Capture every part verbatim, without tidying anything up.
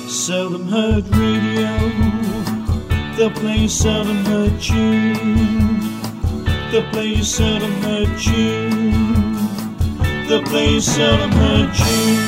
Seldom heard radio, they'll play seldom heard tune. They'll play seldom heard tune. They'll play seldom heard tune.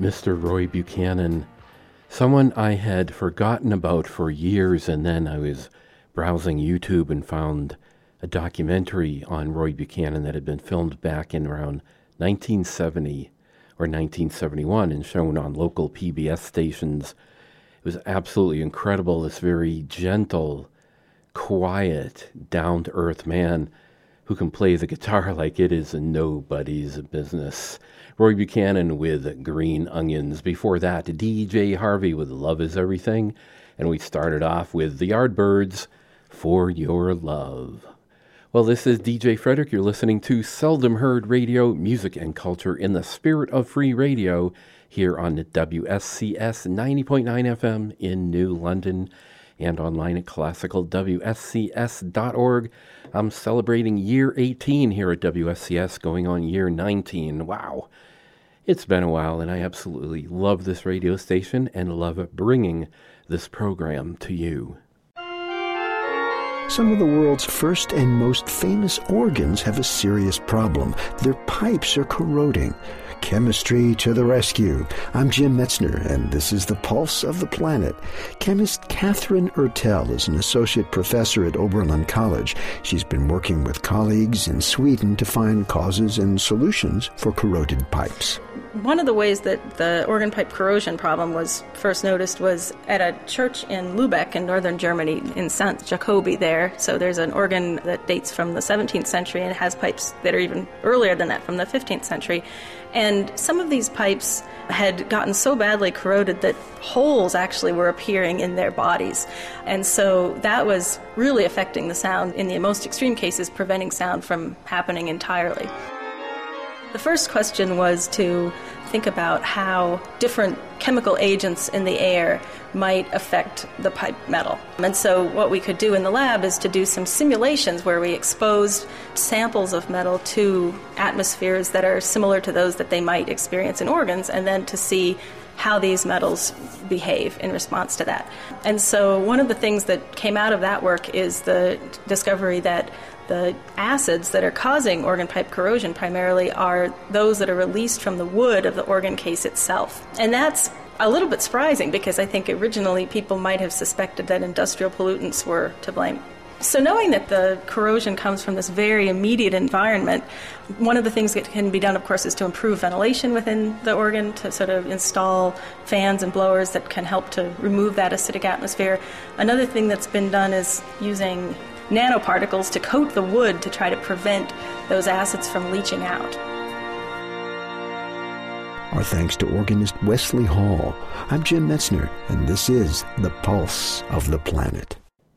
Mister Roy Buchanan, someone I had forgotten about for years, and then I was browsing YouTube and found a documentary on Roy Buchanan that had been filmed back in around nineteen seventy or nineteen seventy-one and shown on local P B S stations. It was absolutely incredible, this very gentle, quiet, down-to-earth man who can play the guitar like it is nobody's business. Roy Buchanan with Green Onions. Before that, D J Harvey with Love Is Everything. And we started off with the Yardbirds, For Your Love. Well, this is D J Frederick. You're listening to Seldom Heard Radio, music and culture in the spirit of free radio here on W S C S ninety point nine F M in New London and online at classical W S C S dot org. I'm celebrating year eighteen here at W S C S, going on year nineteen. Wow. It's been a while, and I absolutely love this radio station and love bringing this program to you. Some of the world's first and most famous organs have a serious problem. Their pipes are corroding. Chemistry to the rescue. I'm Jim Metzner, and this is the Pulse of the Planet. Chemist Catherine Ertel is an associate professor at Oberlin College. She's been working with colleagues in Sweden to find causes and solutions for corroded pipes. One of the ways that the organ pipe corrosion problem was first noticed was at a church in Lübeck in northern Germany, in Saint Jacobi there. So there's an organ that dates from the seventeenth century and has pipes that are even earlier than that, from the fifteenth century. And some of these pipes had gotten so badly corroded that holes actually were appearing in their bodies. And so that was really affecting the sound, in the most extreme cases, preventing sound from happening entirely. The first question was to think about how different chemical agents in the air might affect the pipe metal. And so what we could do in the lab is to do some simulations where we exposed samples of metal to atmospheres that are similar to those that they might experience in organs, and then to see how these metals behave in response to that. And so one of the things that came out of that work is the discovery that the acids that are causing organ pipe corrosion primarily are those that are released from the wood of the organ case itself. And that's a little bit surprising, because I think originally people might have suspected that industrial pollutants were to blame. So knowing that the corrosion comes from this very immediate environment, one of the things that can be done, of course, is to improve ventilation within the organ, to sort of install fans and blowers that can help to remove that acidic atmosphere. Another thing that's been done is using nanoparticles to coat the wood to try to prevent those acids from leaching out. Our thanks to organist Wesley Hall. I'm Jim Metzner, and this is The Pulse of the Planet.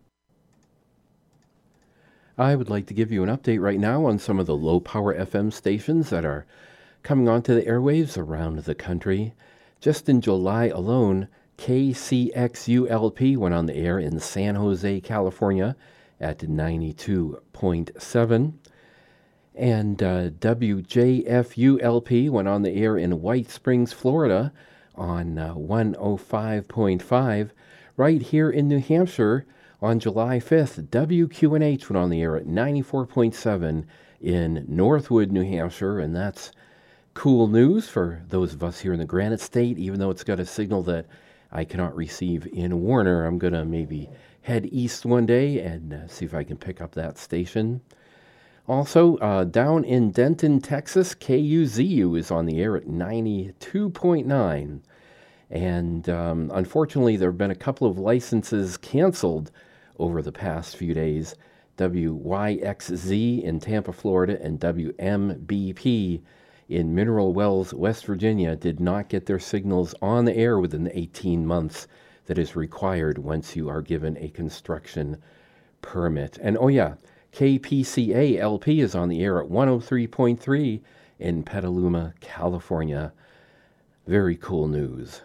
I would like to give you an update right now on some of the low-power F M stations that are coming onto the airwaves around the country. Just in July alone, K C X U L P went on the air in San Jose, California, at ninety-two point seven. And uh, W J F U L P went on the air in White Springs, Florida on uh, one oh five point five. Right here in New Hampshire on July fifth, W Q N H went on the air at ninety-four point seven in Northwood, New Hampshire. And that's cool news for those of us here in the Granite State, even though it's got a signal that I cannot receive in Warner. I'm going to maybe head east one day and uh, see if I can pick up that station. Also, uh, down in Denton, Texas, K U Z U is on the air at ninety-two point nine. And um, unfortunately, there have been a couple of licenses canceled over the past few days. W Y X Z in Tampa, Florida, and W M B P in Mineral Wells, West Virginia, did not get their signals on the air within the eighteen months that is required once you are given a construction permit. And oh yeah, K P C A L P is on the air at one oh three point three in Petaluma, California. Very cool news.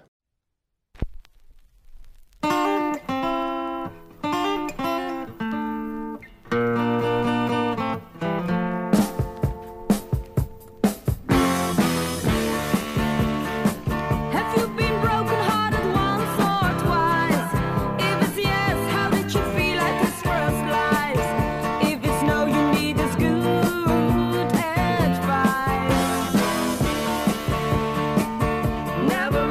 Never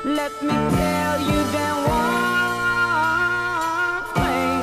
Let me tell you then one thing.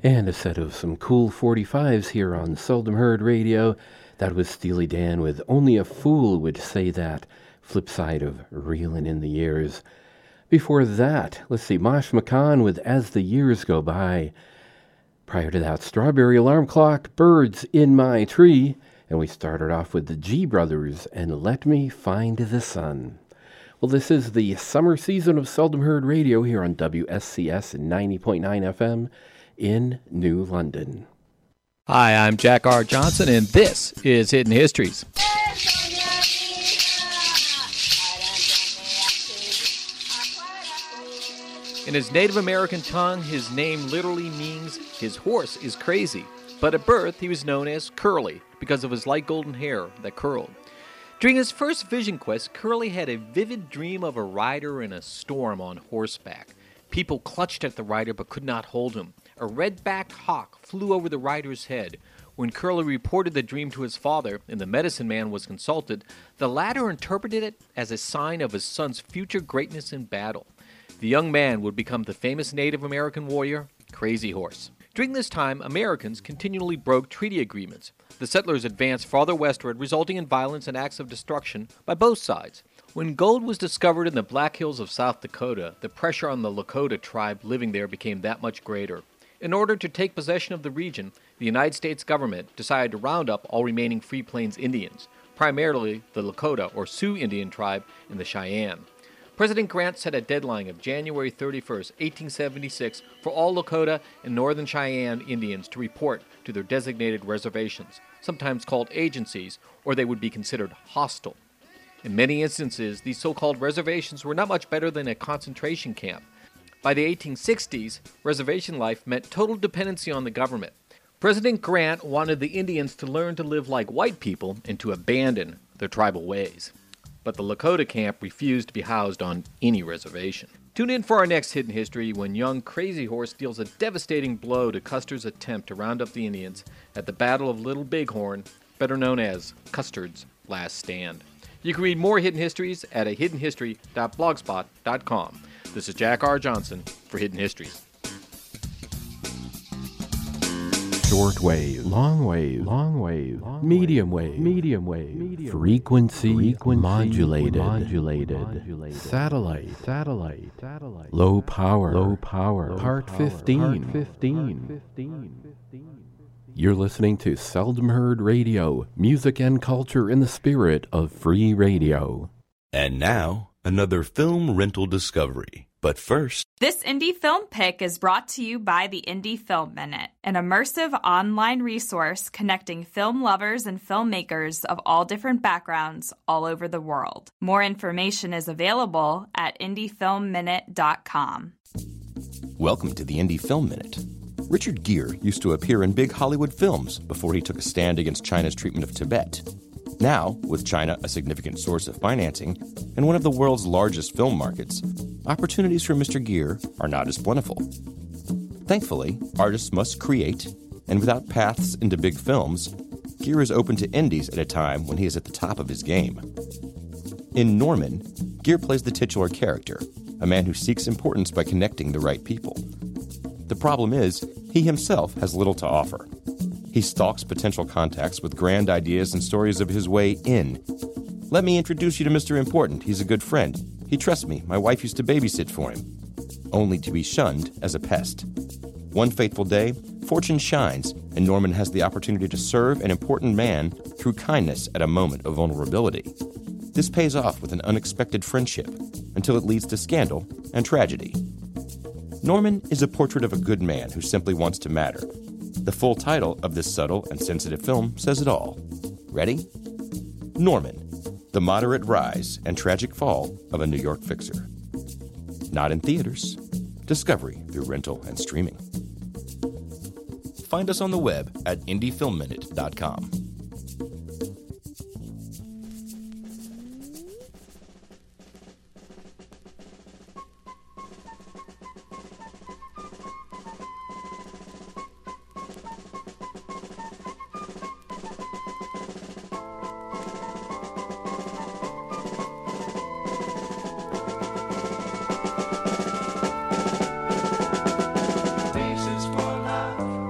And a set of some cool forty-fives here on Seldom Heard Radio. That was Steely Dan with Only a Fool Would Say That, flip side of Reelin' in the Years. Before that, let's see, Mosh McCann with As the Years Go By. Prior to that, Strawberry Alarm Clock, Birds in My Tree. And we started off with the G Brothers and Let Me Find the Sun. Well, this is the summer season of Seldom Heard Radio here on W S C S ninety point nine F M. in New London. Hi, I'm Jack R. Johnson, and this is Hidden Histories. In his Native American tongue, his name literally means his horse is crazy. But at birth, he was known as Curly because of his light golden hair that curled. During his first vision quest, Curly had a vivid dream of a rider in a storm on horseback. People clutched at the rider but could not hold him. A red-backed hawk flew over the rider's head. When Curly reported the dream to his father and the medicine man was consulted, the latter interpreted it as a sign of his son's future greatness in battle. The young man would become the famous Native American warrior, Crazy Horse. During this time, Americans continually broke treaty agreements. The settlers advanced farther westward, resulting in violence and acts of destruction by both sides. When gold was discovered in the Black Hills of South Dakota, the pressure on the Lakota tribe living there became that much greater. In order to take possession of the region, the United States government decided to round up all remaining Free Plains Indians, primarily the Lakota or Sioux Indian tribe and the Cheyenne. President Grant set a deadline of January thirty-first, eighteen seventy-six for all Lakota and Northern Cheyenne Indians to report to their designated reservations, sometimes called agencies, or they would be considered hostile. In many instances, these so-called reservations were not much better than a concentration camp. By the eighteen sixties, reservation life meant total dependency on the government. President Grant wanted the Indians to learn to live like white people and to abandon their tribal ways. But the Lakota camp refused to be housed on any reservation. Tune in for our next Hidden History when young Crazy Horse deals a devastating blow to Custer's attempt to round up the Indians at the Battle of Little Bighorn, better known as Custer's Last Stand. You can read more Hidden Histories at a hidden history dot blogspot dot com. This is Jack R. Johnson for Hidden Histories. Short wave, long wave, long wave, long medium wave, medium wave, medium frequency, frequency modulated, modulated, modulated, satellite, satellite, satellite, low power, low power, low part power, fifteen, part fifteen, fifteen. You're listening to Seldom Heard Radio, music and culture in the spirit of free radio. And now, another film rental discovery. But first, this Indie Film Pick is brought to you by the Indie Film Minute, an immersive online resource connecting film lovers and filmmakers of all different backgrounds all over the world. More information is available at indie film minute dot com. Welcome to the Indie Film Minute. Richard Gere used to appear in big Hollywood films before he took a stand against China's treatment of Tibet. Now, with China a significant source of financing and one of the world's largest film markets, opportunities for Mister Gere are not as plentiful. Thankfully, artists must create, and without paths into big films, Gere is open to indies at a time when he is at the top of his game. In Norman, Gere plays the titular character, a man who seeks importance by connecting the right people. The problem is, he himself has little to offer. He stalks potential contacts with grand ideas and stories of his way in. Let me introduce you to Mister Important. He's a good friend. He trusts me. My wife used to babysit for him. Only to be shunned as a pest. One fateful day, fortune shines, and Norman has the opportunity to serve an important man through kindness at a moment of vulnerability. This pays off with an unexpected friendship, until it leads to scandal and tragedy. Norman is a portrait of a good man who simply wants to matter. The full title of this subtle and sensitive film says it all. Ready? Norman, the moderate rise and tragic fall of a New York fixer. Not in theaters. Discovery through rental and streaming. Find us on the web at indie film minute dot com. Faces for love.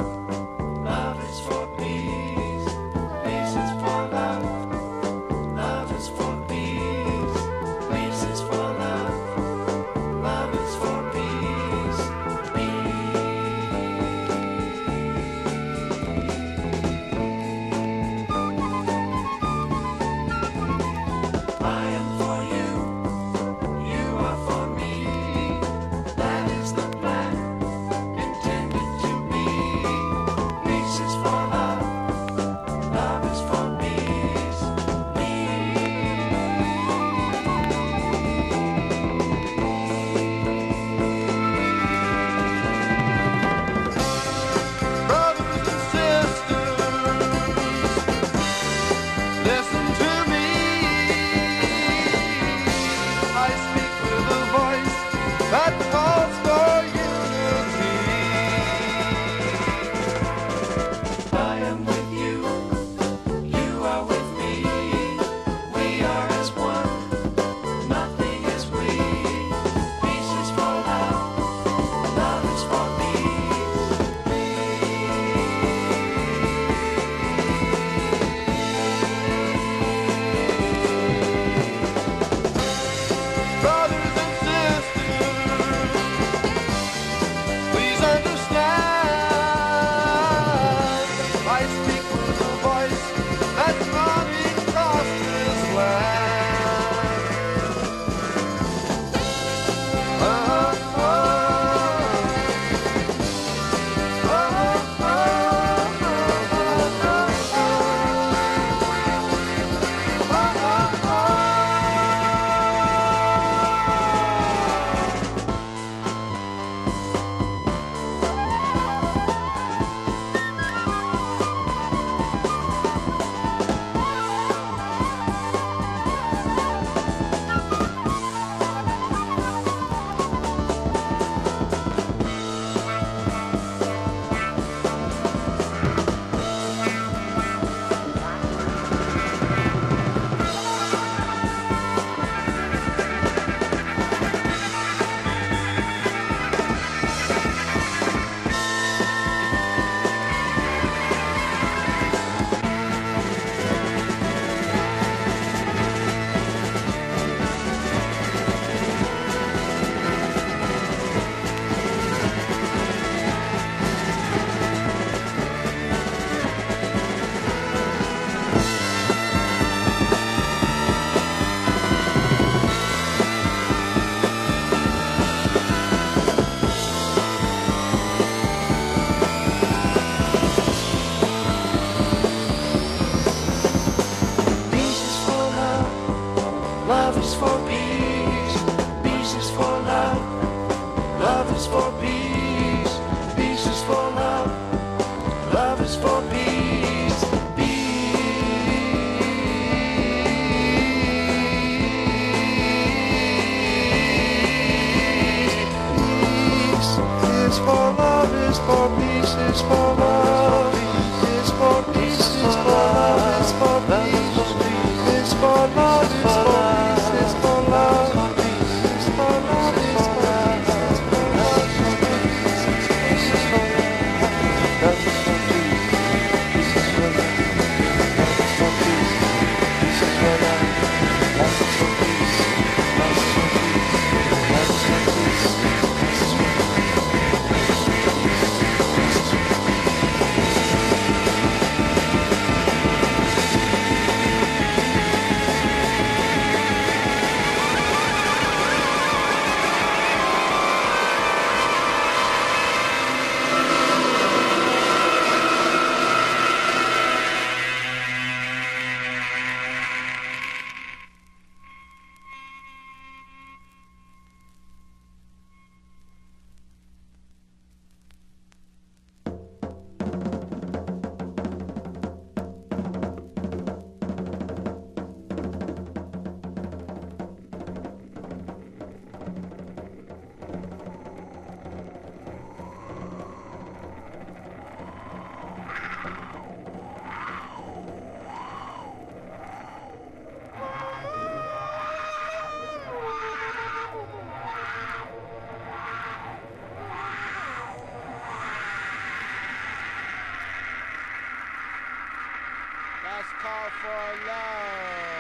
Last call for love.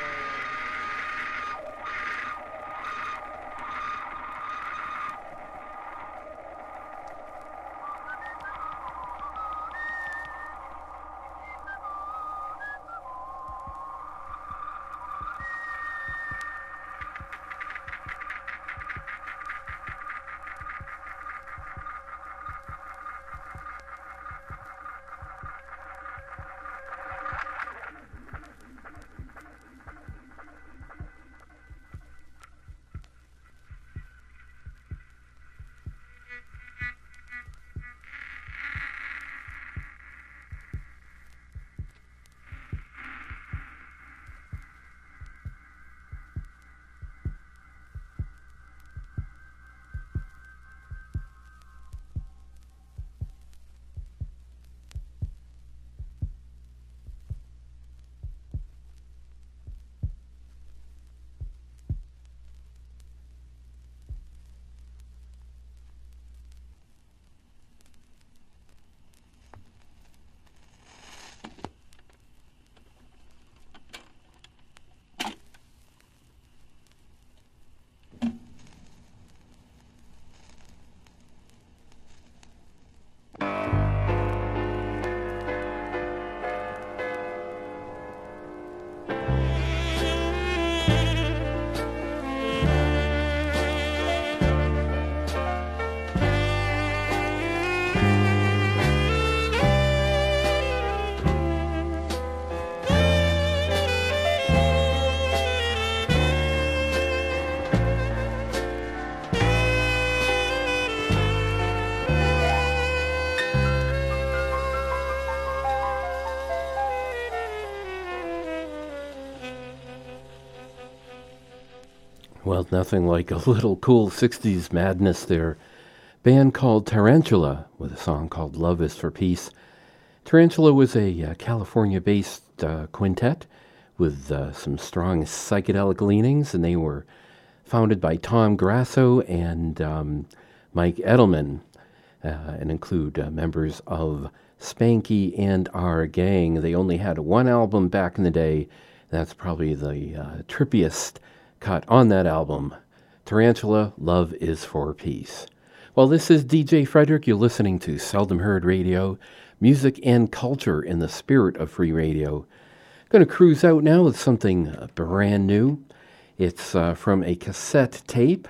Well, nothing like a little cool sixties madness there. Band called Tarantula with a song called Love is for Peace. Tarantula was a uh, California-based uh, quintet with uh, some strong psychedelic leanings, and they were founded by Tom Grasso and um, Mike Edelman, uh, and include uh, members of Spanky and Our Gang. They only had one album back in the day. That's probably the uh, trippiest cut on that album, Tarantula, Love is for Peace. Well, this is D J Frederick. You're listening to Seldom Heard Radio, music and culture in the spirit of free radio. Going to cruise out now with something uh, brand new. It's uh, from a cassette tape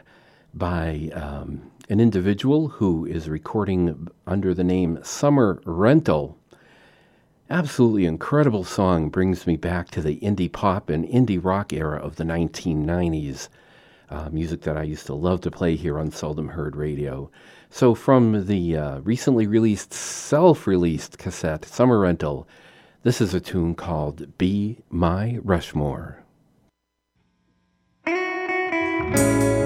by um, an individual who is recording under the name Summer Rental. Absolutely incredible song, brings me back to the indie pop and indie rock era of the nineteen nineties. Uh, music that I used to love to play here on Seldom Heard Radio. So from the uh, recently released, self-released cassette, Summer Rental, this is a tune called Be My Rushmore. Thank you.